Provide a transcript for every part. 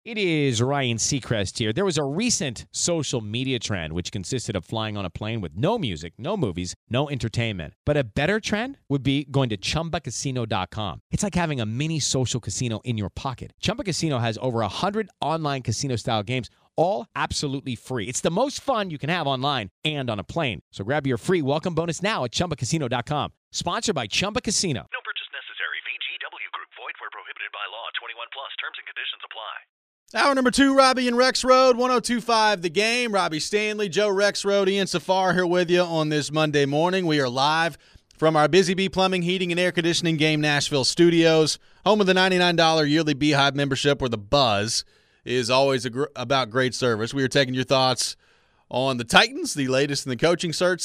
It is Ryan Seacrest here. There was a recent social media trend which consisted of flying on a plane with no music, no movies, no entertainment. But a better trend would be going to ChumbaCasino.com. It's like having a mini social casino in your pocket. Chumba Casino has over 100 online casino-style games, all absolutely free. It's the most fun you can have online and on a plane. So grab your free welcome bonus now at ChumbaCasino.com. Sponsored by Chumba Casino. No purchase necessary. VGW Group. Void where prohibited by law. 21 plus. Terms and conditions apply. Hour number 2, Robbie and Rex Road, 102.5 The Game. Robbie Stanley, Joe Rex Road, Ian Safar here with you on this Monday morning. We are live from our Busy Bee Plumbing, Heating, and Air Conditioning Game Nashville studios, home of the $99 yearly Beehive membership where the buzz is always about great service. We are taking your thoughts on the Titans, the latest in the coaching search,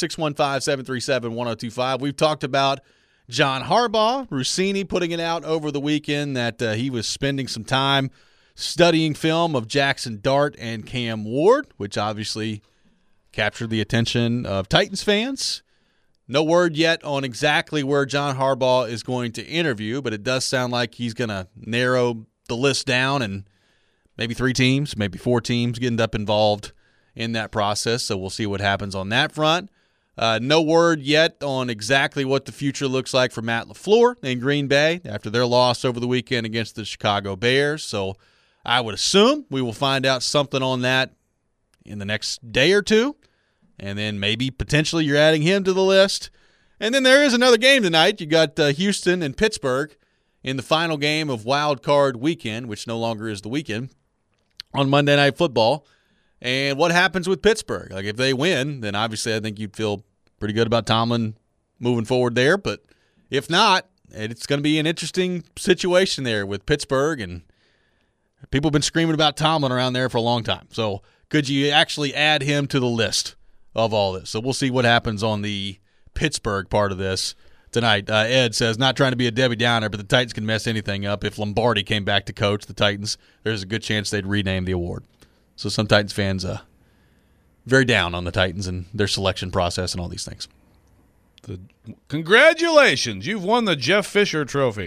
615-737-1025. We've talked about John Harbaugh, Rossini putting it out over the weekend that he was spending some time studying film of Jackson Dart and Cam Ward, which obviously captured the attention of Titans fans. No word yet on exactly where John Harbaugh is going to interview, but it does sound like he's going to narrow the list down and maybe 3 teams, maybe 4 teams getting up involved in that process, so we'll see what happens on that front. No word yet on exactly what the future looks like for Matt LaFleur in Green Bay after their loss over the weekend against the Chicago Bears, so I would assume we will find out something on that in the next day or two, and then maybe potentially you're adding him to the list. And then there is another game tonight. You got Houston and Pittsburgh in the final game of Wild Card Weekend, which no longer is the weekend, on Monday Night Football. And what happens with Pittsburgh? Like, if they win, then obviously I think you'd feel pretty good about Tomlin moving forward there. But if not, it's going to be an interesting situation there with Pittsburgh, and people have been screaming about Tomlin around there for a long time. So could you actually add him to the list of all this? So we'll see what happens on the Pittsburgh part of this tonight. Ed says, not trying to be a Debbie Downer, but the Titans can mess anything up. If Lombardi came back to coach the Titans, there's a good chance they'd rename the award. So some Titans fans very down on the Titans and their selection process and all these things. Congratulations. You've won the Jeff Fisher Trophy.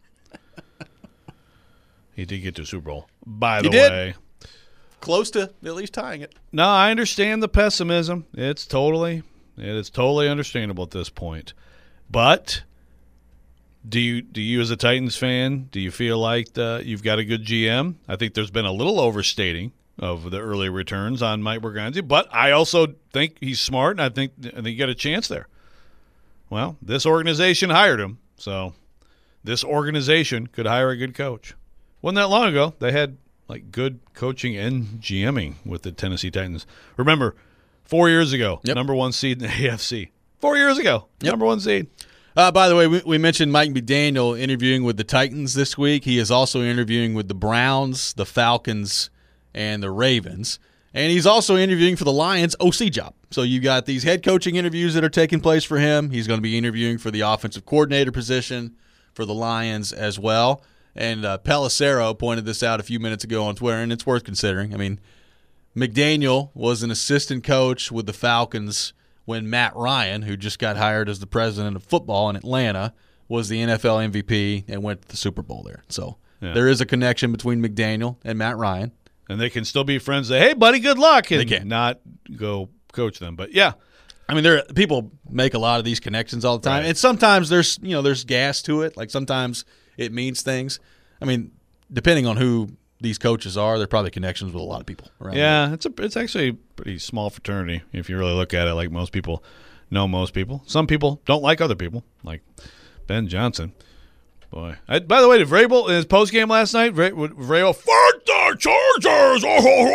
He did get to Super Bowl, by the way. Close to at least tying it. No, I understand the pessimism. It is totally understandable at this point. But do you as a Titans fan, do you feel like you've got a good GM? I think there's been a little overstating of the early returns on Mike Berganzi, but I also think he's smart, and I think you got a chance there. Well, this organization hired him, so this organization could hire a good coach. Wasn't that long ago they had like good coaching and GMing with the Tennessee Titans. Remember, 4 years ago, number 1 seed in the AFC. 4 years ago, number 1 seed. By the way, we mentioned Mike McDaniel interviewing with the Titans this week. He is also interviewing with the Browns, the Falcons, and the Ravens. And he's also interviewing for the Lions OC job. So you got these head coaching interviews that are taking place for him. He's going to be interviewing for the offensive coordinator position for the Lions as well. And Pelissero pointed this out a few minutes ago on Twitter, and it's worth considering. I mean, McDaniel was an assistant coach with the Falcons when Matt Ryan, who just got hired as the president of football in Atlanta, was the NFL MVP and went to the Super Bowl there. So there is a connection between McDaniel and Matt Ryan. And they can still be friends. Say, hey, buddy, good luck. And they can not go coach them. But, yeah. I mean, people make a lot of these connections all the time. Right. And sometimes there's gas to it. Like sometimes it means things. I mean, depending on who these coaches are, there are probably connections with a lot of people around. Yeah, it's actually a pretty small fraternity if you really look at it. Like most people know most people. Some people don't like other people, like Ben Johnson. Boy, by the way, did Vrabel in his postgame last night? Vrabel, fuck the Chargers!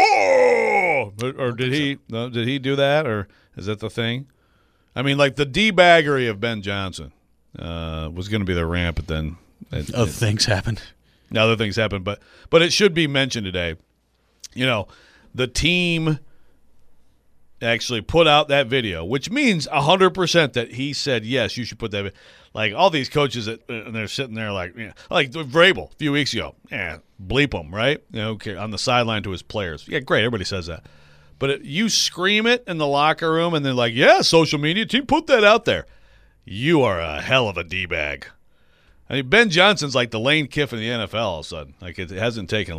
Or did he do that? Or is that the thing? I mean, like the debaggery of Ben Johnson was going to be the ramp, but then other things happened. Other things happened, but it should be mentioned today. You know, the team actually put out that video, which means 100% that he said, yes, you should put that. Like all these coaches, and they're sitting there like Vrabel a few weeks ago. Yeah, bleep them, right? Okay, on the sideline to his players. Yeah, great. Everybody says that. But you scream it in the locker room, and they're like, yeah, social media team, put that out there. You are a hell of a D-bag. I mean, Ben Johnson's like the Lane Kiffin in the NFL all of a sudden. Like, it hasn't taken long.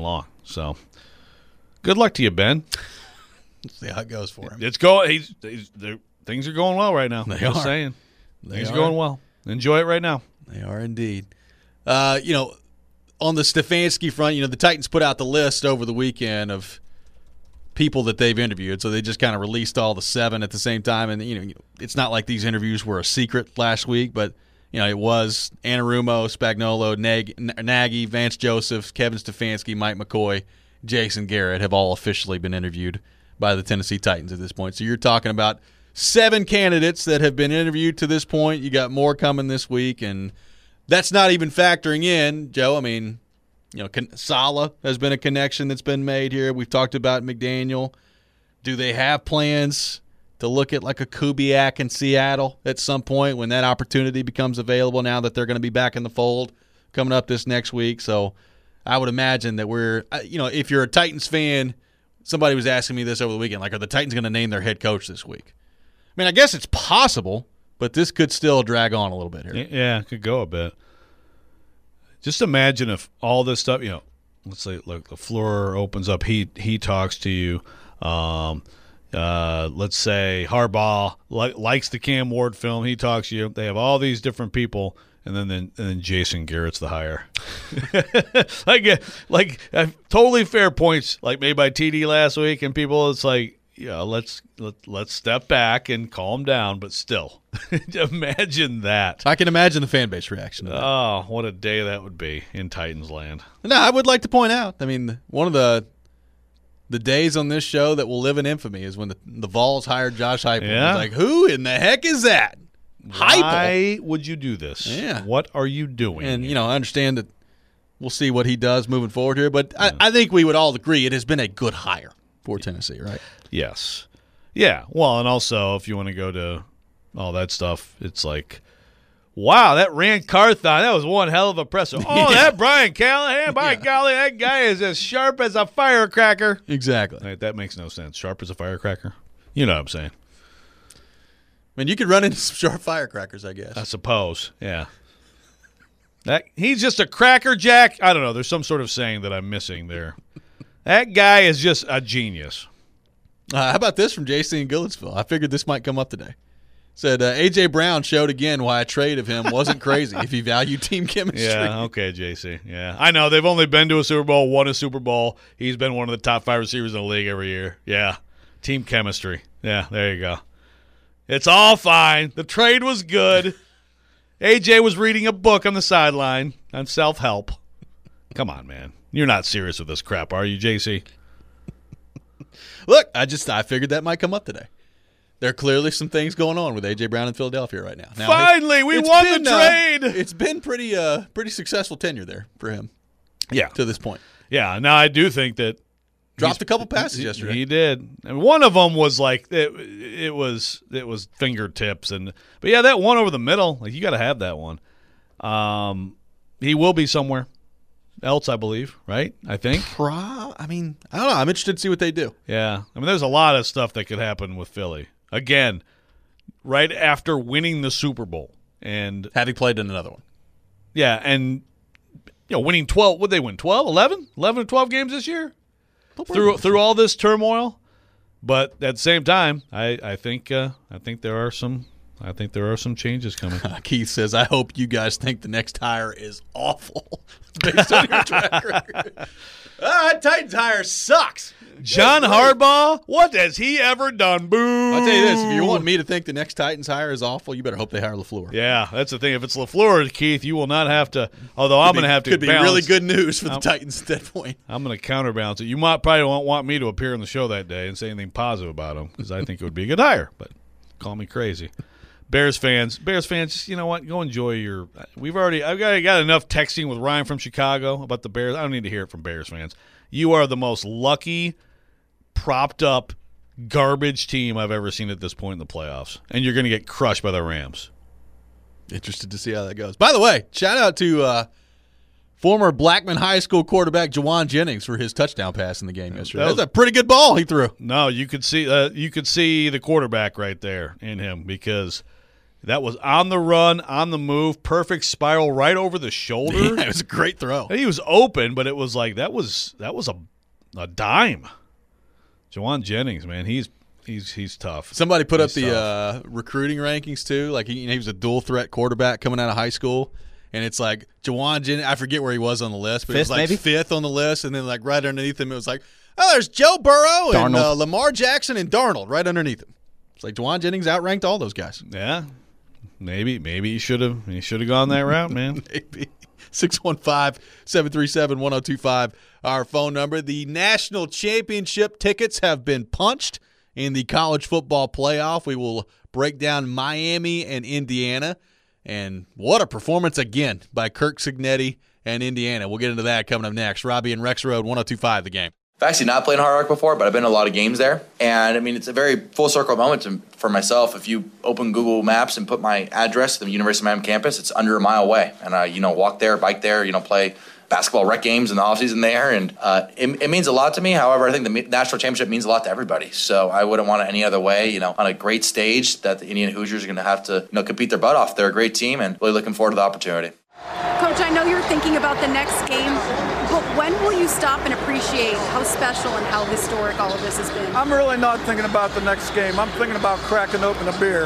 So, good luck to you, Ben. Let's see how it goes for him. It's going. Things are going well right now. They Just are. saying. They Things are. are going well. Enjoy it right now. They are indeed. On the Stefanski front, the Titans put out the list over the weekend of people that they've interviewed. So they just kind of released all the 7 at the same time. And, it's not like these interviews were a secret last week, but, it was Anarumo, Spagnuolo, Nagy, Vance Joseph, Kevin Stefanski, Mike McCoy, Jason Garrett have all officially been interviewed by the Tennessee Titans at this point. So you're talking about 7 candidates that have been interviewed to this point. You got more coming this week, and that's not even factoring in, Joe. I mean, Saleh has been a connection that's been made here. We've talked about McDaniel. Do they have plans to look at like a Kubiak in Seattle at some point when that opportunity becomes available now that they're going to be back in the fold coming up this next week? So I would imagine that if you're a Titans fan, somebody was asking me this over the weekend, like, are the Titans going to name their head coach this week? I mean, I guess it's possible, but this could still drag on a little bit here. Yeah, it could go a bit. Just imagine if all this stuff, let's say, look, LaFleur opens up, he talks to you. Let's say Harbaugh likes the Cam Ward film, he talks to you. They have all these different people, and then Jason Garrett's the hire. like totally fair points, like made by TD last week, and people, it's like, let's step back and calm down, but still, imagine that. I can imagine the fan base reaction to that. Oh, what a day that would be in Titans land. No, I would like to point out, I mean, one of the days on this show that will live in infamy is when the Vols hired Josh Heupel. Yeah. It's like, who in the heck is that? Heupel. Why would you do this? Yeah. What are you doing? And, I understand that we'll see what he does moving forward here, but I think we would all agree it has been a good hire for Tennessee, right? Yes. Yeah. Well, and also, if you want to go to all that stuff, it's like, wow, that Rand Carthon, that was one hell of a presser. Oh, that Brian Callahan, by golly, that guy is as sharp as a firecracker. Exactly. Right, that makes no sense. Sharp as a firecracker? You know what I'm saying. I mean, you could run into some sharp firecrackers, I guess. I suppose, yeah. He's just a crackerjack. I don't know. There's some sort of saying that I'm missing there. That guy is just a genius. How about this from JC in Goodlettsville? I figured this might come up today. Said, A.J. Brown showed again why a trade of him wasn't crazy if he valued team chemistry. Yeah, okay, JC. Yeah, I know. They've only been to a Super Bowl, won a Super Bowl. He's been one of the top 5 receivers in the league every year. Yeah, team chemistry. Yeah, there you go. It's all fine. The trade was good. A.J. was reading a book on the sideline on self-help. Come on, man. You're not serious with this crap, are you, JC? Look, I figured that might come up today. There are clearly some things going on with A.J. Brown in Philadelphia right now. Finally, we won the trade. It's been pretty successful tenure there for him. Yeah, to this point. Yeah, now I do think that dropped a couple passes yesterday. He did, and one of them was like it was fingertips, but yeah, that one over the middle, like you got to have that one. He will be somewhere else, I believe, right? I think. I mean, I don't know. I'm interested to see what they do. Yeah, I mean, there's a lot of stuff that could happen with Philly. Again, right after winning the Super Bowl and having played in another one. Yeah, and winning 12. Would they win 12, 11 or 12 games this year? Through all this turmoil, but at the same time, I think there are some changes coming. Keith says, "I hope you guys think the next hire is awful based on your track record." Titans hire sucks. John Harbaugh, what has he ever done? Boo! I'll tell you this: if you want me to think the next Titans hire is awful, you better hope they hire LaFleur. Yeah, that's the thing. If it's LaFleur, Keith, you will not have to. Although I'm going to have to. Could be really good news for the Titans at that point. I'm going to counterbalance it. You probably won't want me to appear on the show that day and say anything positive about him because I think it would be a good hire. But call me crazy. Bears fans, you know what? Go enjoy your. I've got enough texting with Ryan from Chicago about the Bears. I don't need to hear it from Bears fans. You are the most lucky, propped up, garbage team I've ever seen at this point in the playoffs, and you're going to get crushed by the Rams. Interested to see how that goes. By the way, shout out to former Blackman High School quarterback Jawan Jennings for his touchdown pass in the game yesterday. That was a pretty good ball he threw. No, you could see the quarterback right there in him because that was on the run, on the move, perfect spiral right over the shoulder. Yeah, it was a great throw. And he was open, but it was like that was a a dime. Jauan Jennings, man, he's tough. Somebody put up the recruiting rankings too. Like he was a dual threat quarterback coming out of high school, and it's like Jauan Jennings. I forget where he was on the list, but it was like maybe? fifth on the list, and then like right underneath him, it was like, oh, there's Joe Burrow and Lamar Jackson and Darnold right underneath him. It's like Jauan Jennings outranked all those guys. Yeah, maybe he should have gone that route, man. Maybe. 615-737-1025, our phone number. The national championship tickets have been punched in the college football playoff. We will break down Miami and Indiana. And what a performance again by Kirk Cignetti and Indiana. We'll get into that coming up next. Robbie and Rex Road, 102.5 The Game. I've actually not played in Hard Rock before, but I've been to a lot of games there. And, I mean, it's a very full circle moment for myself. If you open Google Maps and put my address to the University of Miami campus, it's under a mile away. And I, walk there, bike there, play basketball rec games in the offseason there. And it means a lot to me. However, I think the national championship means a lot to everybody. So I wouldn't want it any other way, on a great stage that the Indiana Hoosiers are going to have to, compete their butt off. They're a great team and really looking forward to the opportunity. Coach, I know you're thinking about the next game, but when will you stop and appreciate how special and how historic all of this has been? I'm really not thinking about the next game. I'm thinking about cracking open a beer.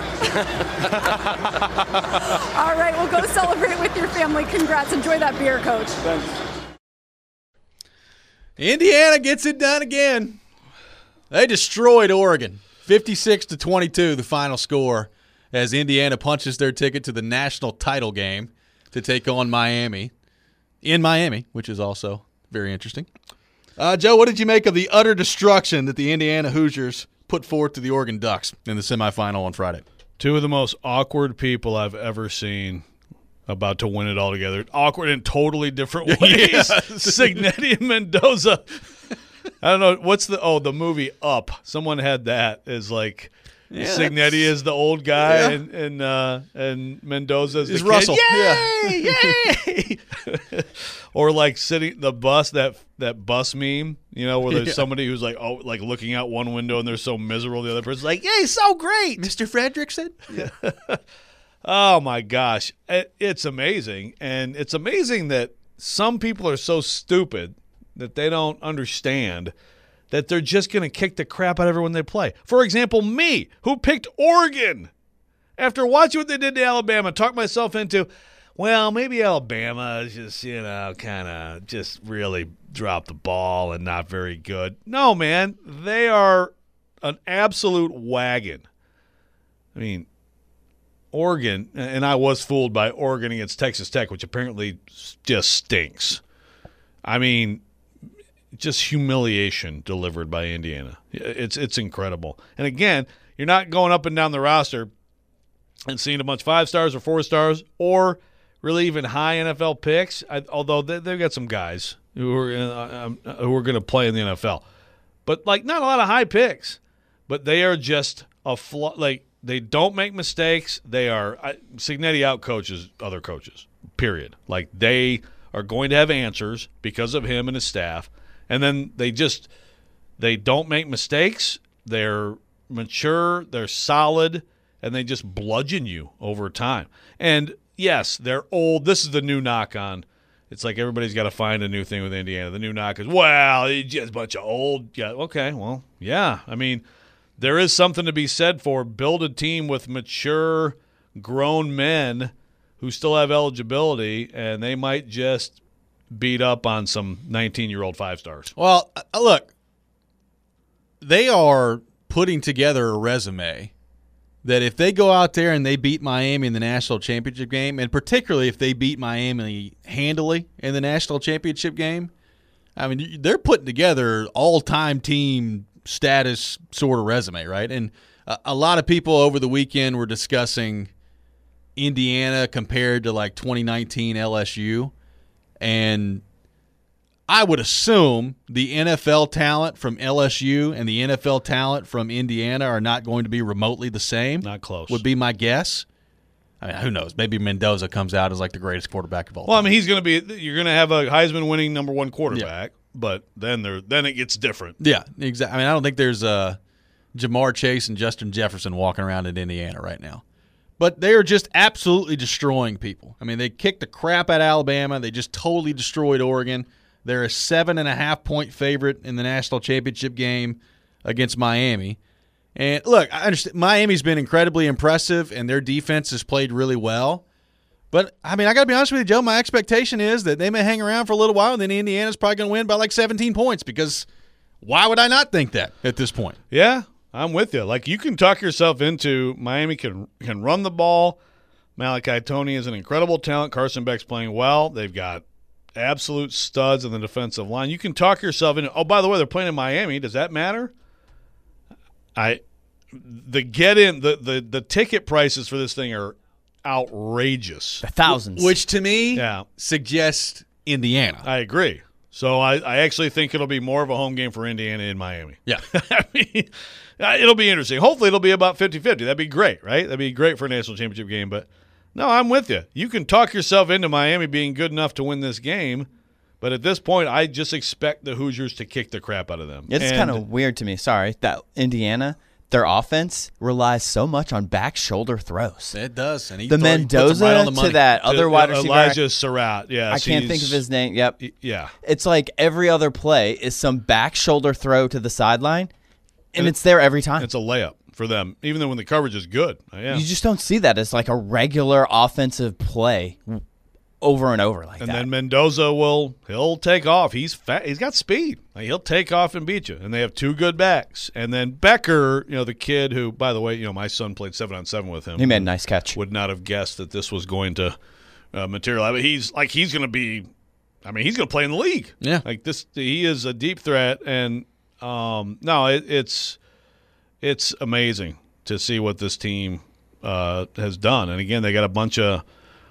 All right, well, go celebrate with your family. Congrats. Enjoy that beer, Coach. Thanks. Indiana gets it done again. They destroyed Oregon, 56-22, the final score, as Indiana punches their ticket to the national title game to take on Miami in Miami, which is also very interesting. Joe, what did you make of the utter destruction that the Indiana Hoosiers put forth to the Oregon Ducks in the semifinal on Friday? Two of the most awkward people I've ever seen about to win it all together. Awkward in totally different ways. Yes. Cignetti and Mendoza. I don't know. What's the movie Up? Someone had that as like – Cignetti is the old guy, and Mendoza is the kid. Russell. Yay! Or like sitting the bus, that bus meme, where there's somebody who's like, looking out one window and they're so miserable. The other person's like, "Yay, so great, Mr. Fredrickson." Oh my gosh, it's amazing, and it's amazing that some people are so stupid that they don't understand that they're just going to kick the crap out of everyone they play. For example, me, who picked Oregon. After watching what they did to Alabama, talked myself into, well, maybe Alabama is just, kind of just really dropped the ball and not very good. No, man, they are an absolute wagon. I mean, Oregon, and I was fooled by Oregon against Texas Tech, which apparently just stinks. I mean, just humiliation delivered by Indiana. It's incredible. And again, you're not going up and down the roster and seeing a bunch of 5 stars or 4 stars or really even high NFL picks, although they've got some guys who are going to play in the NFL. But, not a lot of high picks. But they are just they don't make mistakes. They are Cignetti outcoaches other coaches, period. They are going to have answers because of him and his staff. And then they don't make mistakes. They're mature, they're solid, and they just bludgeon you over time. And, yes, they're old. This is the new knock on. It's like everybody's got to find a new thing with Indiana. The new knock is, well, it's just a bunch of old guys. Okay, well, yeah. I mean, there is something to be said for build a team with mature, grown men who still have eligibility, and they might just beat up on some 19-year-old 5 stars. Well, look, they are putting together a resume that if they go out there and they beat Miami in the national championship game, and particularly if they beat Miami handily in the national championship game, I mean, they're putting together all-time team status sort of resume, right? And a lot of people over the weekend were discussing Indiana compared to 2019 LSU. And I would assume the NFL talent from LSU and the NFL talent from Indiana are not going to be remotely the same. Not close. Would be my guess. I mean, who knows? Maybe Mendoza comes out as the greatest quarterback of all time. Well, I mean, he's going to be – you're going to have a Heisman-winning number 1 quarterback, but then it gets different. Yeah, exactly. I mean, I don't think there's Jamar Chase and Justin Jefferson walking around in Indiana right now. But they are just absolutely destroying people. I mean, they kicked the crap out of Alabama. They just totally destroyed Oregon. They're a 7.5-point favorite in the national championship game against Miami. And look, I understand Miami's been incredibly impressive, and their defense has played really well. But, I mean, I got to be honest with you, Joe, my expectation is that they may hang around for a little while, and then Indiana's probably going to win by like 17 points because why would I not think that at this point? Yeah, I'm with you. Like, you can talk yourself into Miami can run the ball. Malachi Toney is an incredible talent. Carson Beck's playing well. They've got absolute studs in the defensive line. You can talk yourself into, oh, by the way, they're playing in Miami. Does that matter? The ticket prices for this thing are outrageous. Thousands. Which to me suggests Indiana. I agree. So I actually think it'll be more of a home game for Indiana in Miami. Yeah. I mean, it'll be interesting. Hopefully it'll be about 50-50. That'd be great, right? That'd be great for a national championship game. But, no, I'm with you. You can talk yourself into Miami being good enough to win this game. But at this point, I just expect the Hoosiers to kick the crap out of them. It's kind of weird to me, that Indiana, their offense relies so much on back shoulder throws. It does. And the Mendoza right to that other wide receiver. Elijah Surratt, yes. I can't think of his name. Yep. Yeah. It's like every other play is some back shoulder throw to the sideline, and it's there every time. It's a layup for them, even though when the coverage is good. Yeah. You just don't see that as like a regular offensive play over and over like that. And then Mendoza he'll take off. He's fat. He's got speed. Like, he'll take off and beat you. And they have two good backs. And then Becker, the kid who, by the way, my son played 7-on-7 with him. He made a nice catch. Would not have guessed that this was going to materialize. But he's going to be. I mean, he's going to play in the league. Yeah. Like this, he is a deep threat. And it's amazing to see what this team has done. And again, they got a bunch of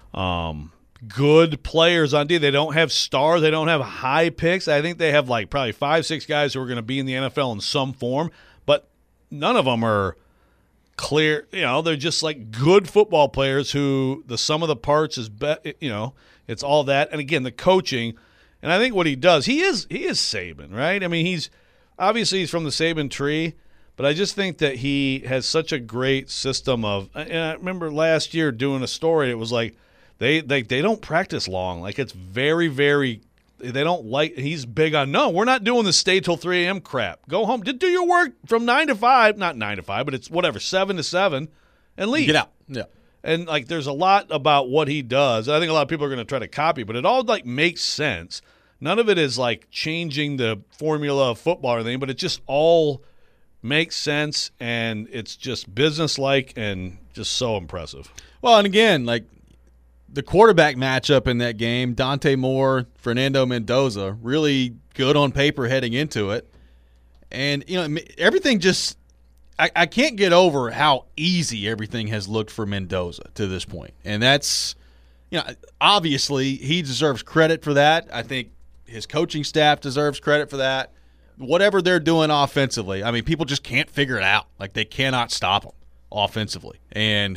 good players on D. They don't have stars. They don't have high picks. I think they have like probably 5-6 guys who are going to be in the NFL in some form, but none of them are clear. They're just like good football players who the sum of the parts is, it's all that. And again, the coaching, and I think what he does, he is Saban, right? I mean, he's from the Saban tree, but I just think that he has such a great system of, and I remember last year doing a story, it was like, They don't practice long. Like, it's very, very – they don't like – he's big on, no, we're not doing the stay till 3 a.m. crap. Go home. Do your work from 9 to 5. Not 9 to 5, but it's whatever, 7 to 7, and leave. Get out. Yeah. And, like, there's a lot about what he does. I think a lot of people are going to try to copy, but it all, like, makes sense. None of it is, like, changing the formula of football or anything, but it just all makes sense, and it's just business-like and just so impressive. Well, and again, like – the quarterback matchup in that game, Dante Moore, Fernando Mendoza, really good on paper heading into it. And, everything just – I can't get over how easy everything has looked for Mendoza to this point. And that's obviously he deserves credit for that. I think his coaching staff deserves credit for that. Whatever they're doing offensively, I mean, people just can't figure it out. Like, they cannot stop them offensively. And,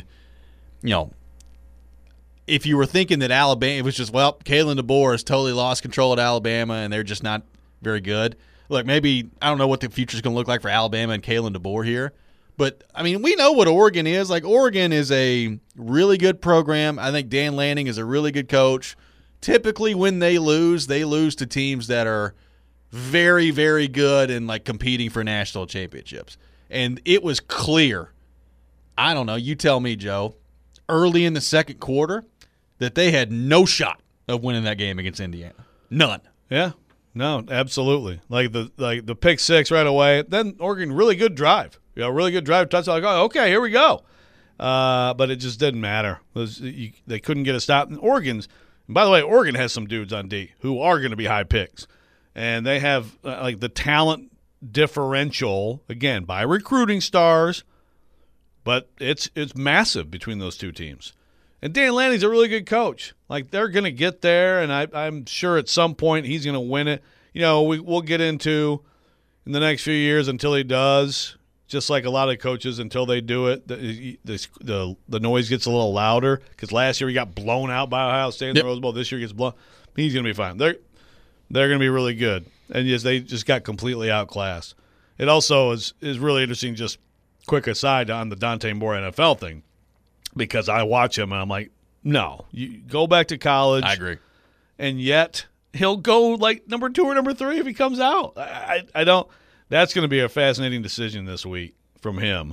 if you were thinking that Alabama, it was just, Kalen DeBoer has totally lost control at Alabama and they're just not very good. Look, maybe I don't know what the future is going to look like for Alabama and Kalen DeBoer here. But, I mean, we know what Oregon is. Like, Oregon is a really good program. I think Dan Lanning is a really good coach. Typically when they lose to teams that are very, very good and, like, competing for national championships. And it was clear, I don't know, you tell me, Joe, early in the second quarter, that they had no shot of winning that game against Indiana. None. Yeah. No, absolutely. Like the pick six right away. Then Oregon, really good drive. Really good drive. Touchdown. Like, oh, okay, here we go. But it just didn't matter. They couldn't get a stop. And by the way, Oregon has some dudes on D who are going to be high picks. And they have the talent differential, again, by recruiting stars, but it's massive between those two teams. And Dan Lanning's a really good coach. Like, they're going to get there, and I'm sure at some point he's going to win it. We'll get into in the next few years until he does, just like a lot of coaches until they do it. The noise gets a little louder because last year he got blown out by Ohio State in the Rose Bowl. This year he gets blown. He's going to be fine. They're going to be really good. And yes, they just got completely outclassed. It also is really interesting, just quick aside on the Dante Moore NFL thing, because I watch him and I'm like, no, you go back to college. I agree. And yet he'll go like number 2 or number 3 if he comes out. I don't. That's going to be a fascinating decision this week from him,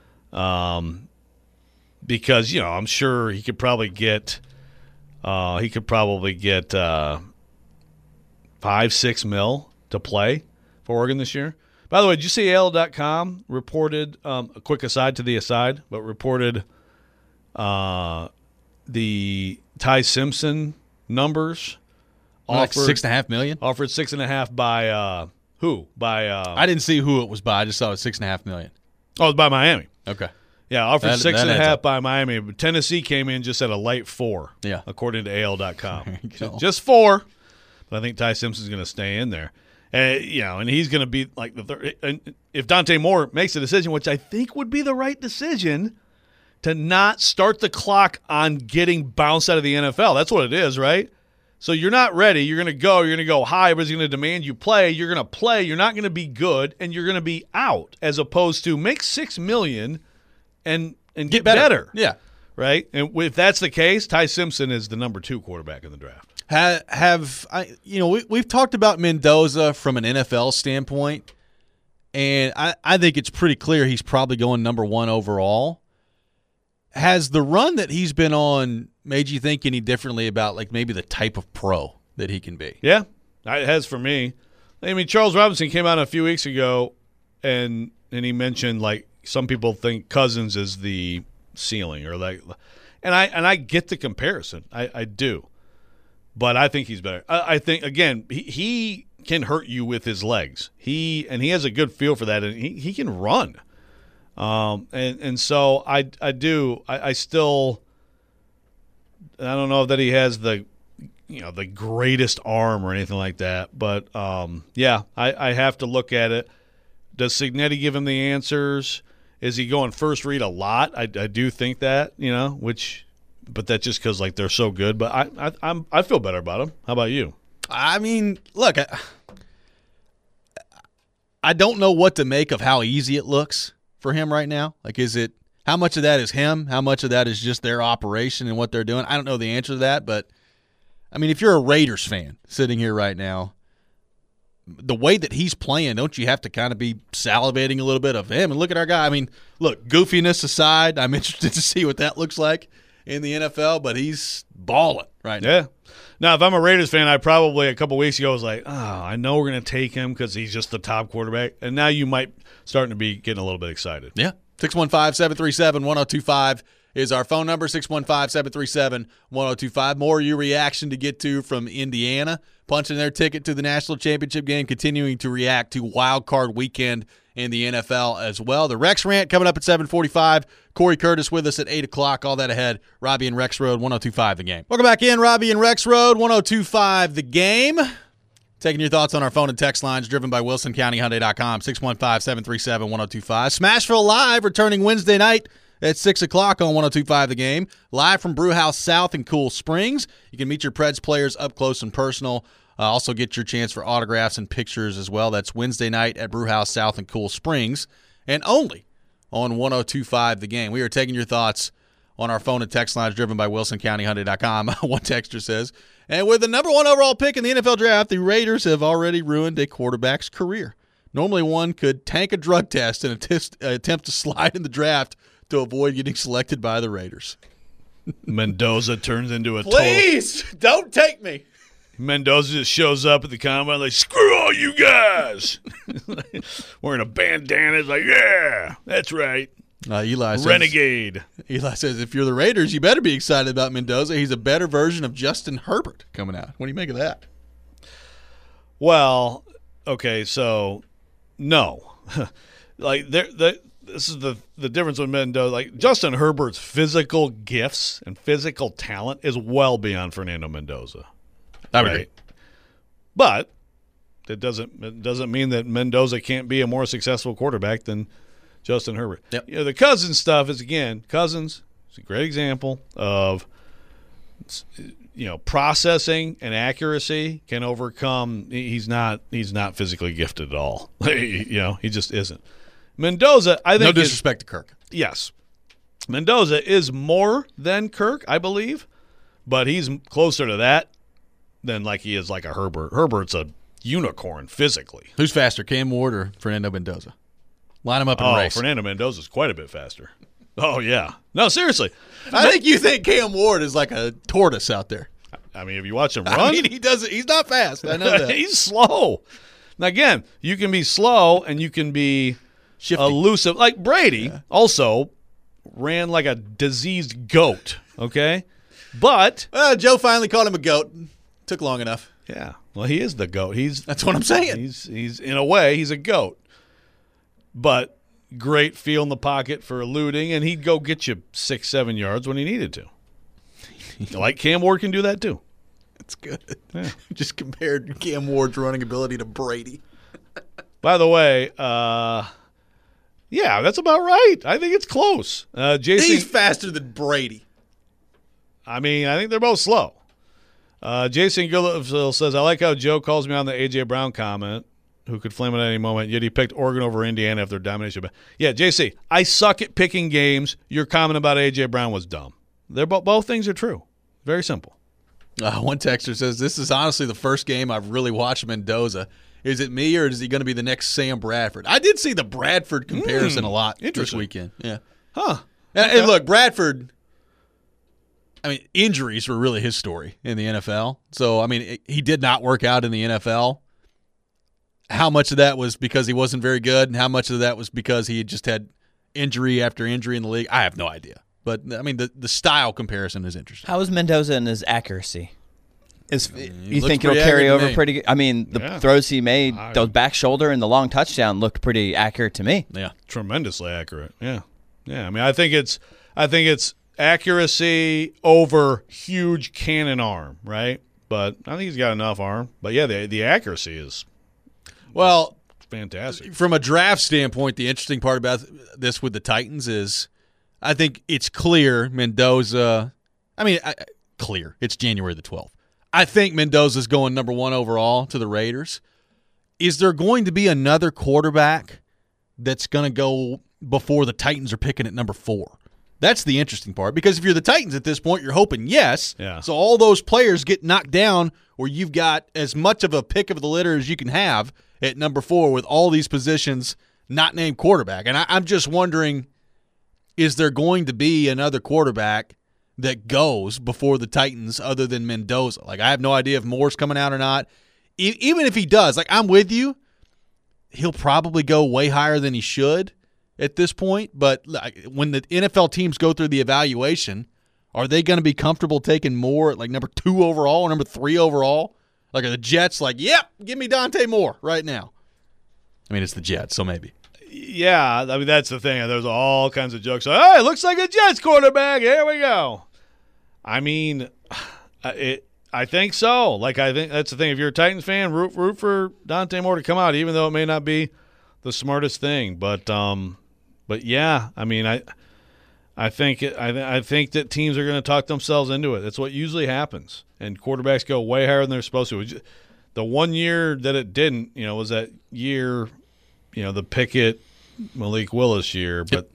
because I'm sure he could probably get $5-6 mil to play for Oregon this year. By the way, did you see AL.com reported, a quick aside to the aside, but reported the Ty Simpson numbers Like offered $6.5 million? Offered 6.5 by who? By I didn't see who it was by. I just saw it was $6.5 million. Oh, it was by Miami. Okay. Yeah, offered That 6.5 adds by Miami. But Tennessee came in just at a light 4. Yeah. According to AL.com. There you go. Just 4. But I think Ty Simpson's going to stay in there. And he's going to be like the third. And if Dante Moore makes a decision, which I think would be the right decision, to not start the clock on getting bounced out of the NFL. That's what it is, right? So you're not ready. You're going to go high, but he's going to demand you play. You're going to play. You're not going to be good, and you're going to be out, as opposed to make $6 million and get better. Yeah. Right? And if that's the case, Ty Simpson is the number 2 quarterback in the draft. We've talked about Mendoza from an NFL standpoint, and I think it's pretty clear he's probably going number 1 overall. Has the run that he's been on made you think any differently about like maybe the type of pro that he can be? Yeah, it has for me. I mean, Charles Robinson came out a few weeks ago, and he mentioned like some people think Cousins is the ceiling, or like, and I get the comparison. I do. But I think he's better. I think, again, he can hurt you with his legs. He has a good feel for that, and he can run. And so I still – I don't know that he has the greatest arm or anything like that. But, I have to look at it. Does Cignetti give him the answers? Is he going first read a lot? I do think that, which – but that's just because like they're so good. But I feel better about them. How about you? I mean, look, I don't know what to make of how easy it looks for him right now. Like, how much of that is him? How much of that is just their operation and what they're doing? I don't know the answer to that. But I mean, if you're a Raiders fan sitting here right now, the way that he's playing, don't you have to kind of be salivating a little bit of him? And look at our guy. I mean, look, goofiness aside, I'm interested to see what that looks like in the NFL, but he's balling right now. Yeah. Now, if I'm a Raiders fan, I probably a couple weeks ago was like, I know we're going to take him because he's just the top quarterback. And now you might starting to be getting a little bit excited. Yeah. 615-737-1025 is our phone number, 615-737-1025. More your reaction to get to from Indiana, punching their ticket to the national championship game, continuing to react to Wild Card Weekend in the NFL as well. The Rex Rant coming up at 7:45. Corey Curtis with us at 8 o'clock. All that ahead. Robbie and Rex Road, 102.5 The Game. Welcome back in, Robbie and Rex Road, 102.5 The Game. Taking your thoughts on our phone and text lines driven by WilsonCountyHyundai.com, 615-737-1025. Smashville Live returning Wednesday night at 6 o'clock on 102.5 The Game. Live from Brewhouse South in Cool Springs. You can meet your Preds players up close and personal. Also get your chance for autographs and pictures as well. That's Wednesday night at Brewhouse South in Cool Springs, and only on 102.5 The Game. We are taking your thoughts on our phone and text lines driven by WilsonCountyHyundai.com. One texter says, and with the number 1 overall pick in the NFL draft, the Raiders have already ruined a quarterback's career. Normally one could tank a drug test and attempt to slide in the draft to avoid getting selected by the Raiders. Mendoza turns into a Please, don't take me. Mendoza just shows up at the combine like, screw all you guys. Wearing a bandana. It's like, yeah, that's right. Eli says, Renegade. Eli says, if you're the Raiders, you better be excited about Mendoza. He's a better version of Justin Herbert coming out. What do you make of that? Well, okay, so no. Like this is the difference with Mendoza. Like Justin Herbert's physical gifts and physical talent is well beyond Fernando Mendoza. I would agree. But it doesn't mean that Mendoza can't be a more successful quarterback than Justin Herbert. Yep. The Cousins stuff is, again, Cousins is a great example of processing and accuracy can overcome. He's not physically gifted at all. He just isn't. Mendoza, I think, no disrespect to Kirk. Yes, Mendoza is more than Kirk, I believe, but he's closer to that than like he is like a Herbert. Herbert's a unicorn physically. Who's faster, Cam Ward or Fernando Mendoza? Line them up in a race. Fernando Mendoza's quite a bit faster. Oh, yeah. No, seriously. I think you think Cam Ward is like a tortoise out there. I mean, if you watch him run. I mean, he's not fast. I know that. He's slow. Now, again, you can be slow and you can be Shifty. elusive. Like Brady also ran like a diseased goat, okay? But. Joe finally called him a goat. Took long enough. Yeah. Well, he is the goat. That's what I'm saying. He's in a way, he's a goat. But great feel in the pocket for eluding, and he'd go get you 6-7 yards when he needed to. Like Cam Ward can do that too. That's good. Yeah. Just compared Cam Ward's running ability to Brady. By the way, yeah, that's about right. I think it's close. Jason, he's faster than Brady. I mean, I think they're both slow. Jason Gilleville says, I like how Joe calls me on the A.J. Brown comment, who could flame it at any moment, yet he picked Oregon over Indiana after domination. Yeah, JC, I suck at picking games. Your comment about A.J. Brown was dumb. They're both things are true. Very simple. One texter says, this is honestly the first game I've really watched Mendoza. Is it me or is he going to be the next Sam Bradford? I did see the Bradford comparison a lot this weekend. Yeah. Huh. And look, Bradford, I mean, injuries were really his story in the NFL. So, I mean, he did not work out in the NFL. How much of that was because he wasn't very good and how much of that was because he just had injury after injury in the league? I have no idea. But, I mean, the style comparison is interesting. How is Mendoza in his accuracy? You think it'll pretty carry accurate to over me. pretty good? I mean, the throws he made, those back shoulder and the long touchdown looked pretty accurate to me. Yeah. Tremendously accurate. Yeah. Yeah. I mean, I think it's accuracy over huge cannon arm, right? But I think he's got enough arm. But, yeah, the accuracy is fantastic. From a draft standpoint, the interesting part about this with the Titans is I think it's clear Mendoza – I mean, clear. It's January the 12th. I think Mendoza's going number 1 overall to the Raiders. Is there going to be another quarterback that's going to go before the Titans are picking at number 4? That's the interesting part because if you're the Titans at this point, you're hoping yes. Yeah. So all those players get knocked down where you've got as much of a pick of the litter as you can have at number 4 with all these positions not named quarterback. And I'm just wondering, is there going to be another quarterback that goes before the Titans other than Mendoza? Like, I have no idea if Moore's coming out or not. Even if he does, like, I'm with you, he'll probably go way higher than he should at this point. But when the NFL teams go through the evaluation, are they going to be comfortable taking Moore at, like, number 2 overall or number 3 overall? Like, are the Jets like, yep, give me Dante Moore right now? I mean, it's the Jets, so maybe. Yeah, I mean, that's the thing. There's all kinds of jokes. Oh, it looks like a Jets quarterback. Here we go. I mean, I think so. Like, I think that's the thing. If you're a Titans fan, root for Dante Moore to come out, even though it may not be the smartest thing. But yeah, I mean, I think that teams are going to talk themselves into it. That's what usually happens, and quarterbacks go way higher than they're supposed to. The one year that it didn't, was that year, the Pickett, Malik Willis year. But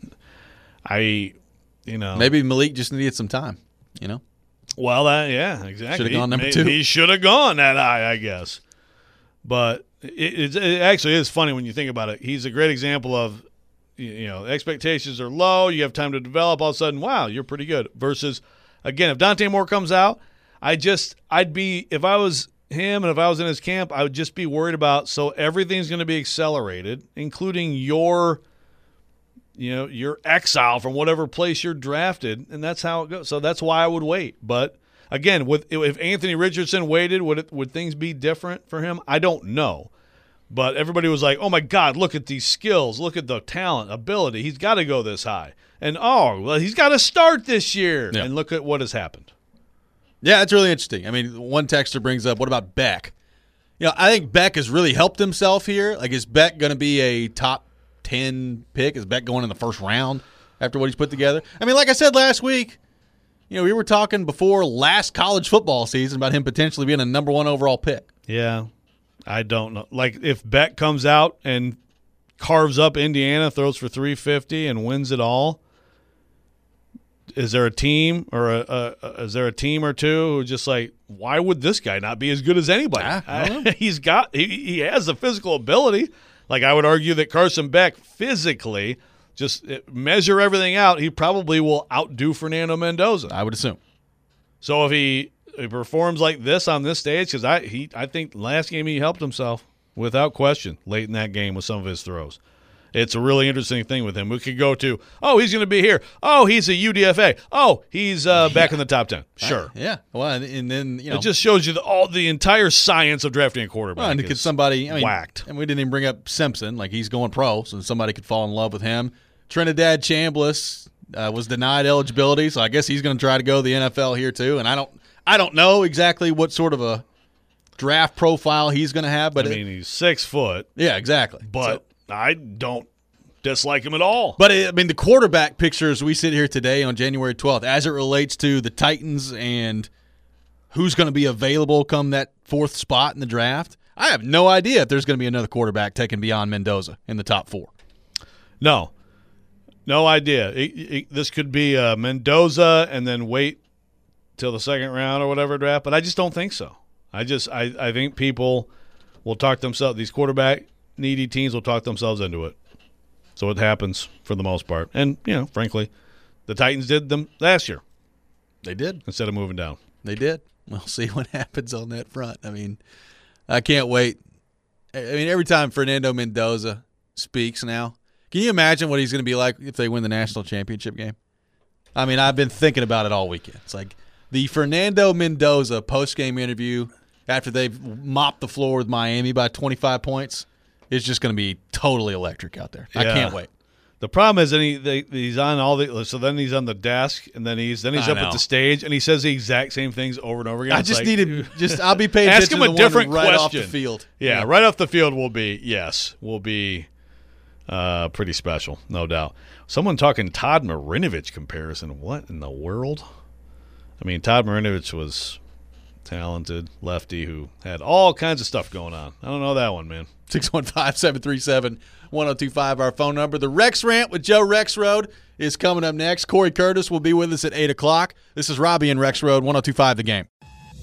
maybe Malik just needed some time. Well, yeah, exactly. Should have gone number 2. He should have gone that high, I guess. But it actually is funny when you think about it. He's a great example of, expectations are low. You have time to develop. All of a sudden, wow, you're pretty good. Versus, again, if Dante Moore comes out, I'd be, if I was him and if I was in his camp, I would just be worried about, so everything's going to be accelerated, including your exile from whatever place you're drafted, and that's how it goes. So that's why I would wait. But again, if Anthony Richardson waited, would things be different for him? I don't know. But everybody was like, oh my God, look at these skills, look at the talent, ability. He's got to go this high. And he's got to start this year. Yeah. And look at what has happened. Yeah, it's really interesting. I mean, one texter brings up, what about Beck? I think Beck has really helped himself here. Like, is Beck going to be a top 10 pick? Is Beck going in the first round after what he's put together? I mean, like I said last week, we were talking before last college football season about him potentially being a number 1 overall pick. Yeah, I don't know. Like, if Beck comes out and carves up Indiana, throws for 350 and wins it all, Is there a team or is there a team or two who just like, why would this guy not be as good as anybody? I don't know. He has the physical ability. Like I would argue that Carson Beck physically, just measure everything out, he probably will outdo Fernando Mendoza. I would assume. So if he performs like this on this stage, because I think last game he helped himself without question late in that game with some of his throws. It's a really interesting thing with him. We could go to, he's going to be here. Oh, he's a UDFA. Oh, he's back in the top 10. Sure. Yeah. Well, and then, it just shows you the entire science of drafting a quarterback. Well, and could somebody, whacked. And we didn't even bring up Simpson. Like, he's going pro, so somebody could fall in love with him. Trinidad Chambliss was denied eligibility, so I guess he's going to try to go to the NFL here too. And I don't know exactly what sort of a draft profile he's going to have. But he's 6 foot. Yeah, exactly. But I don't dislike him at all. But, the quarterback pictures we sit here today on January 12th, as it relates to the Titans and who's going to be available come that 4th spot in the draft, I have no idea if there's going to be another quarterback taken beyond Mendoza in the top 4. No idea. This could be Mendoza and then wait till the 2nd round or whatever draft, but I just don't think so. I think people will talk themselves, these quarterback needy teams will talk themselves into it. So it happens for the most part. And, frankly, the Titans did them last year. They did. Instead of moving down. They did. We'll see what happens on that front. I can't wait. Every time Fernando Mendoza speaks now, can you imagine what he's going to be like if they win the national championship game? I've been thinking about it all weekend. It's like the Fernando Mendoza post-game interview after they've mopped the floor with Miami by 25 points. It's just going to be totally electric out there. Yeah. I can't wait. The problem is he's on so then he's on the desk, and then he's up at the stage, and he says the exact same things over and over again. I just needed I'll be paying attention to the different one right question. Off the field. Yeah, right off the field will be pretty special, no doubt. Someone talking Todd Marinovich comparison. What in the world? Todd Marinovich was talented lefty who had all kinds of stuff going on. I don't know that one, man. 615-737-1025, our phone number. The Rex Rant with Joe Rexrode is coming up next. Corey Curtis will be with us at 8 o'clock. This is Robbie and Rexrode, 1025 The Game.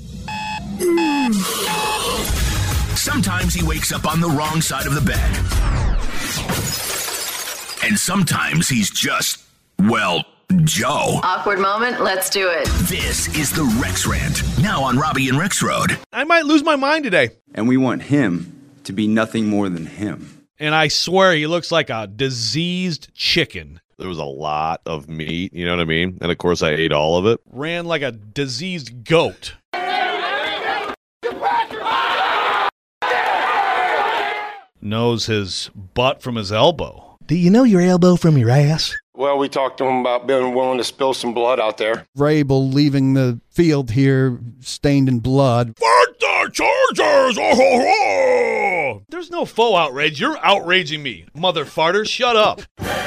Sometimes he wakes up on the wrong side of the bed. And sometimes he's just, Joe. Awkward moment, let's do it. This is the Rex Rant, now on Robbie and Rexrode. I might lose my mind today. And we want him to be nothing more than him. And I swear he looks like a diseased chicken. There was a lot of meat, you know what I mean? And, of course, I ate all of it. Ran like a diseased goat. Knows his butt from his elbow. Do you know your elbow from your ass? Well, we talked to him about being willing to spill some blood out there. Vrabel leaving the field here stained in blood. Fight the Chargers! Oh, ho, ho. There's no faux outrage. You're outraging me, mother farter. Shut up.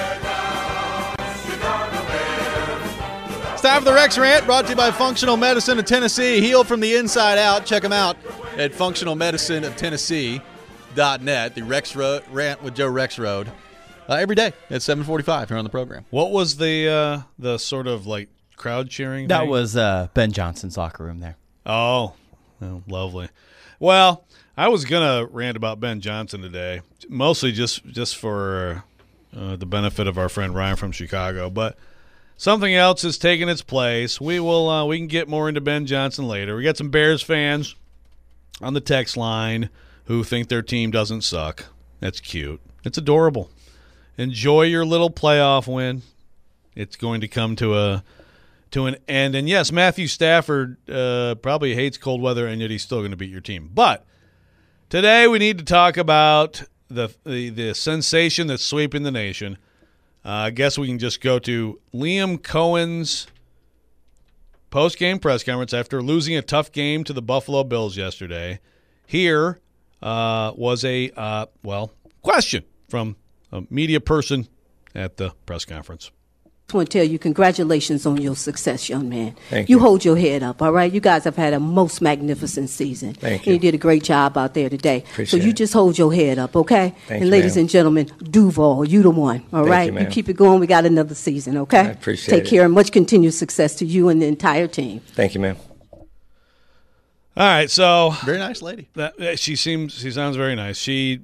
It's time for the Rex Rant, brought to you by Functional Medicine of Tennessee. Heal from the inside out. Check them out at functionalmedicineoftennessee.net. The Rex Rant with Joe Rexrode. Every day at 7:45 here on the program. What was the sort of like crowd cheering? That thing? was Ben Johnson's locker room there. Oh, lovely. Well, I was gonna rant about Ben Johnson today, mostly just for the benefit of our friend Ryan from Chicago, but something else has taken its place. We can get more into Ben Johnson later. We got some Bears fans on the text line who think their team doesn't suck. That's cute. It's adorable. Enjoy your little playoff win. It's going to come to an end. And, yes, Matthew Stafford probably hates cold weather, and yet he's still going to beat your team. But today we need to talk about the sensation that's sweeping the nation. I guess we can just go to Liam Cohen's post-game press conference after losing a tough game to the Buffalo Bills yesterday. Here was a question from a media person at the press conference. I want to tell you congratulations on your success, young man. Thank you. you. Hold your head up, all right? You guys have had a most magnificent season. Thank you. And you did a great job out there today. Appreciate so you it. just hold your head up, okay? Thank and you, ladies ma'am. and gentlemen, Duval, you the one, all Thank right? you, ma'am. keep it going. We got another season, okay? I appreciate Take it. care and much continued success to you and the entire team. Thank you, ma'am. All right, so very nice lady. She sounds very nice. She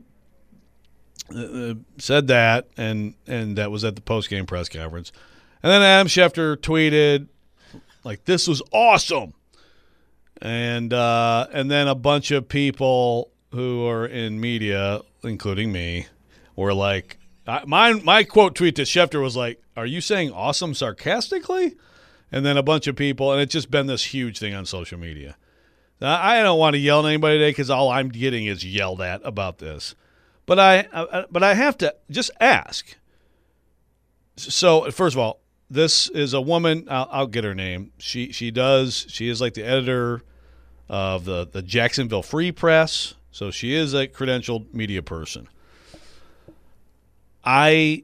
said that, and that was at the post-game press conference. And then Adam Schefter tweeted, like, this was awesome. And then a bunch of people who are in media, including me, were like, my quote tweet to Schefter was like, are you saying awesome sarcastically? And then a bunch of people, and it's just been this huge thing on social media. I don't want to yell at anybody today because all I'm getting is yelled at about this. But I have to just ask. So, first of all, this is a woman. I'll get her name. She is like the editor of the Jacksonville Free Press. So she is a credentialed media person. I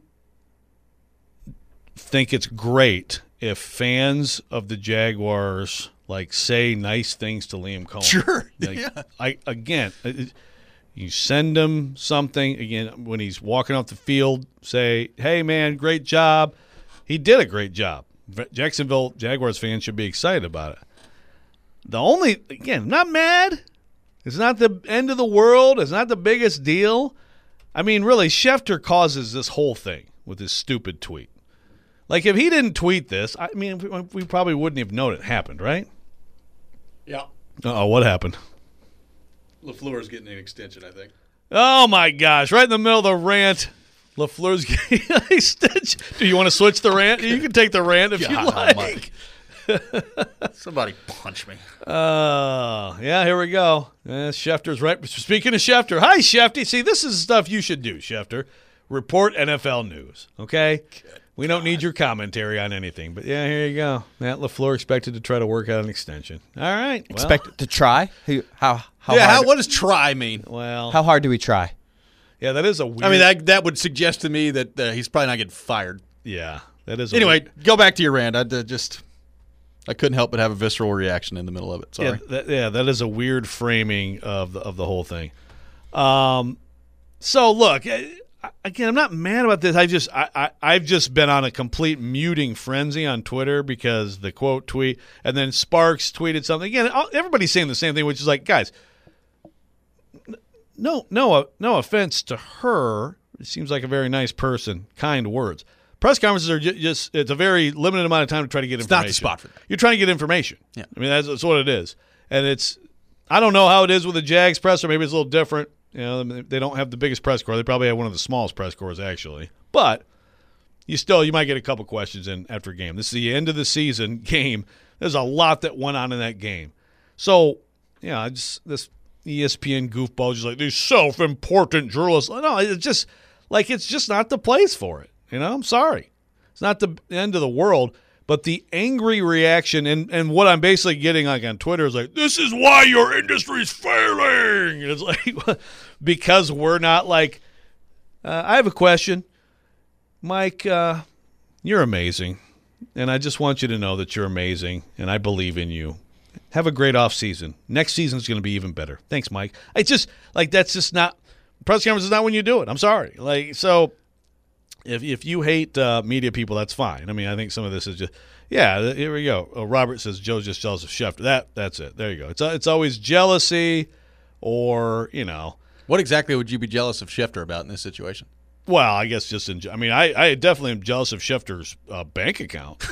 think it's great if fans of the Jaguars say nice things to Liam Cohen. Sure. Yeah. You send him something again when he's walking off the field. Say, "Hey, man, great job." He did a great job. Jacksonville Jaguars fans should be excited about it. I'm not mad. It's not the end of the world. It's not the biggest deal. I mean, really, Schefter causes this whole thing with his stupid tweet. Like, if he didn't tweet this, I mean, we probably wouldn't have known it happened, right? Yeah. Uh-oh, what happened? LaFleur's getting an extension, I think. Oh, my gosh. Right in the middle of the rant, LaFleur's getting an extension. Do you want to switch the rant? You can take the rant if you like. Somebody punch me. Yeah, here we go. Schefter's right. Speaking of Schefter, hi, Shefty. See, this is stuff you should do, Schefter. Report NFL news, okay? We don't need your commentary on anything. But, yeah, here you go. Matt LaFleur expected to try to work out an extension. All right. Well, Expected to try? How what does try mean? Well, how hard do we try? Yeah, that is a weird. I mean, that would suggest to me that he's probably not getting fired. Yeah, that is. Anyway, go back to your rant. I couldn't help but have a visceral reaction in the middle of it. Sorry. Yeah, that is a weird framing of the whole thing. So look, again, I'm not mad about this. I've just been on a complete muting frenzy on Twitter because the quote tweet, and then Sparks tweeted something. Again, everybody's saying the same thing, which is like, guys, no offense to her. It seems like a very nice person, kind words. Press conferences are just it's a very limited amount of time to try to get information. It's not the spot for that. You're trying to get information. Yeah. I mean, that's what it is. And I don't know how it is with the Jags press, or maybe it's a little different. You know, they don't have the biggest press corps. They probably have one of the smallest press corps, actually. But you might get a couple questions in after a game. This is the end of the season game. There's a lot that went on in that game. So, yeah, this ESPN goofball just like, these self-important journalists. No, it's just not the place for it. You know, I'm sorry. It's not the end of the world. But the angry reaction and what I'm basically getting like on Twitter is like, this is why your industry's failing. And it's like, because we're not like, I have a question. Mike, you're amazing. And I just want you to know that you're amazing. And I believe in you. Have a great off season. Next season's going to be even better. Thanks, Mike. It's just like, that's just not, press conference is not when you do it. I'm sorry. Like, so. If you hate media people, that's fine. I mean, I think some of this is just, yeah, here we go. Robert says Joe's just jealous of Schefter. That's it. There you go. It's always jealousy or, you know. What exactly would you be jealous of Schefter about in this situation? Well, I guess I definitely am jealous of Schefter's bank account.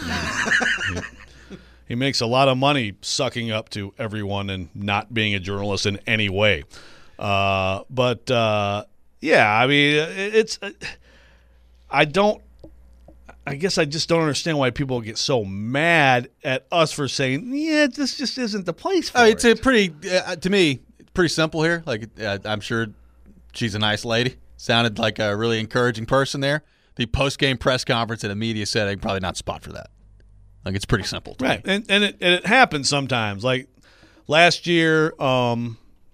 He makes a lot of money sucking up to everyone and not being a journalist in any way. Yeah, I mean, it's I guess I just don't understand why people get so mad at us for saying, yeah, this just isn't the place for it. It's a pretty, to me, pretty simple here. Like, I'm sure she's a nice lady. Sounded like a really encouraging person there. The post-game press conference in a media setting, probably not spot for that. Like, it's pretty simple. Right, and it happens sometimes. Like, last year, I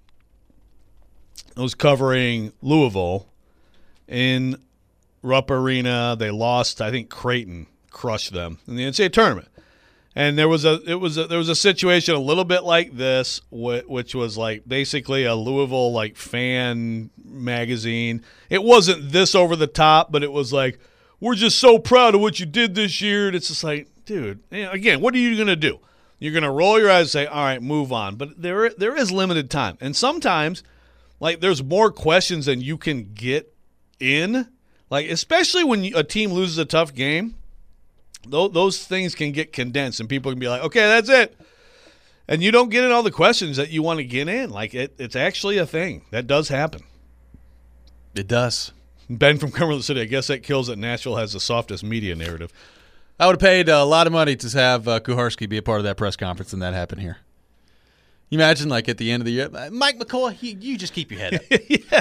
was covering Louisville in Rupp Arena. They lost, I think, Creighton crush them in the NCAA tournament. And there was a situation a little bit like this, which was like basically a Louisville like fan magazine. It wasn't this over the top, but it was like, we're just so proud of what you did this year. And it's just like, dude, again, what are you going to do? You're going to roll your eyes and say, all right, move on. But there is limited time. And sometimes, like, there's more questions than you can get in. Like, especially when a team loses a tough game, those things can get condensed. And people can be like, okay, that's it. And you don't get in all the questions that you want to get in. Like, it's actually a thing. That does happen. It does. Ben from Cumberland City, I guess that kills that Nashville has the softest media narrative. I would have paid a lot of money to have Kuharski be a part of that press conference and that happen here. You imagine, like, at the end of the year, Mike McCoy, you just keep your head up. Yeah.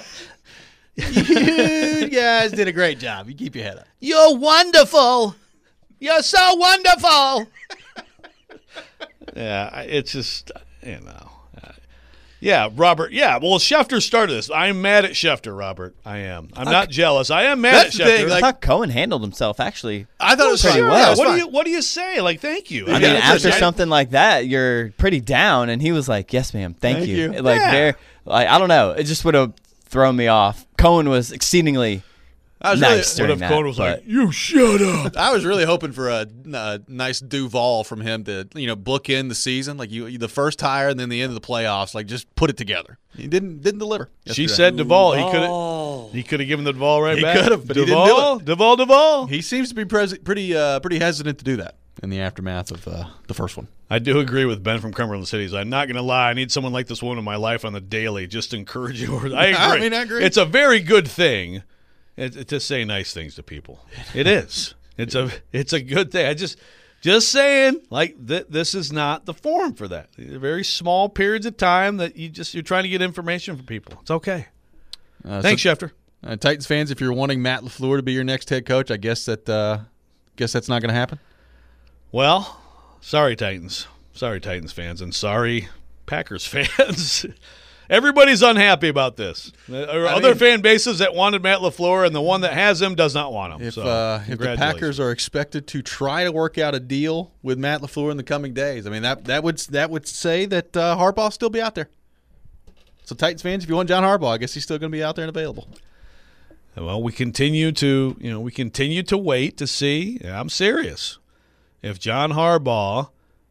You guys did a great job. You keep your head up. You're wonderful. You're so wonderful. Yeah, it's just, Yeah, Robert. Yeah, well, Schefter started this. I'm mad at Schefter, Robert. I am. I'm not jealous. I am mad at Schefter. I thought Cohen handled himself, actually. I thought it was pretty fine. well. Yeah, what do you say? Like, thank you. I mean, after something like that, you're pretty down, and he was like, yes, ma'am, thank you. Like, I don't know. It just would have thrown me off. Cohen was exceedingly nice during that. Cohen was like, you shut up. I was really hoping for a nice Duval from him to, bookend the season. Like, you the first hire and then the end of the playoffs. Like, just put it together. He didn't deliver. She said Duval. He could have given the Duval right back. He could have, but he didn't do it. Duval. He seems to be pretty hesitant to do that in the aftermath of the first one. I do agree with Ben from Cumberland City. I'm not going to lie. I need someone like this woman in my life on the daily, just to encourage you. I agree. I agree. It's a very good thing to say nice things to people. It is. It's a good thing. I just saying, like, this is not the forum for that. Very small periods of time that you're trying to get information from people. It's okay. Thanks, Schefter. Titans fans, if you're wanting Matt LaFleur to be your next head coach, I guess that's not going to happen. Well, sorry, Titans. Sorry, Titans fans, and sorry, Packers fans. Everybody's unhappy about this. Other fan bases that wanted Matt LaFleur, and the one that has him does not want him. If the Packers are expected to try to work out a deal with Matt LaFleur in the coming days, I mean that would say that Harbaugh will still be out there. So Titans fans, if you want John Harbaugh, I guess he's still going to be out there and available. Well, we continue to wait to see. I'm serious. If John Harbaugh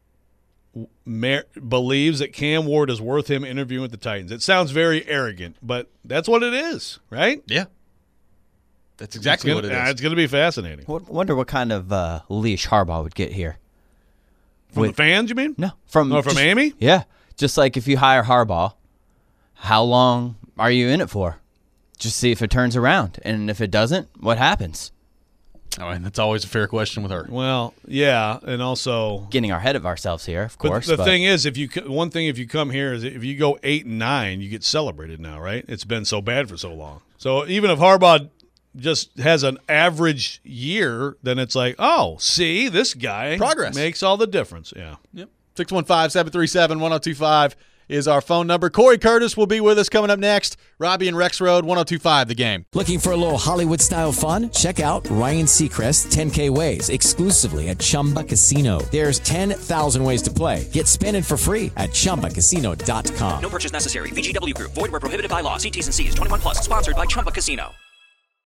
believes that Cam Ward is worth him interviewing with the Titans. It sounds very arrogant, but that's what it is, right? Yeah. That's exactly what it is. It's going to be fascinating. Wonder what kind of leash Harbaugh would get here. From the fans, you mean? No. From Amy? Yeah. Just like if you hire Harbaugh, how long are you in it for? Just see if it turns around. And if it doesn't, what happens? I mean, that's always a fair question with her. Well, yeah, and also getting ahead of ourselves here, of course. But the thing is, if you come here is if you go 8-9, you get celebrated now, right? It's been so bad for so long. So even if Harbaugh just has an average year, then it's like, oh, see, this guy progress makes all the difference. Yeah. Yep. 615-737-1025 is our phone number. Corey Curtis will be with us coming up next. Robbie and Rex Road, 1025 The Game. Looking for a little Hollywood-style fun? Check out Ryan Seacrest 10K Ways exclusively at Chumba Casino. There's 10,000 ways to play. Get spinning for free at ChumbaCasino.com. No purchase necessary. VGW Group. Void where prohibited by law. See T's and C's. 21+. Sponsored by Chumba Casino.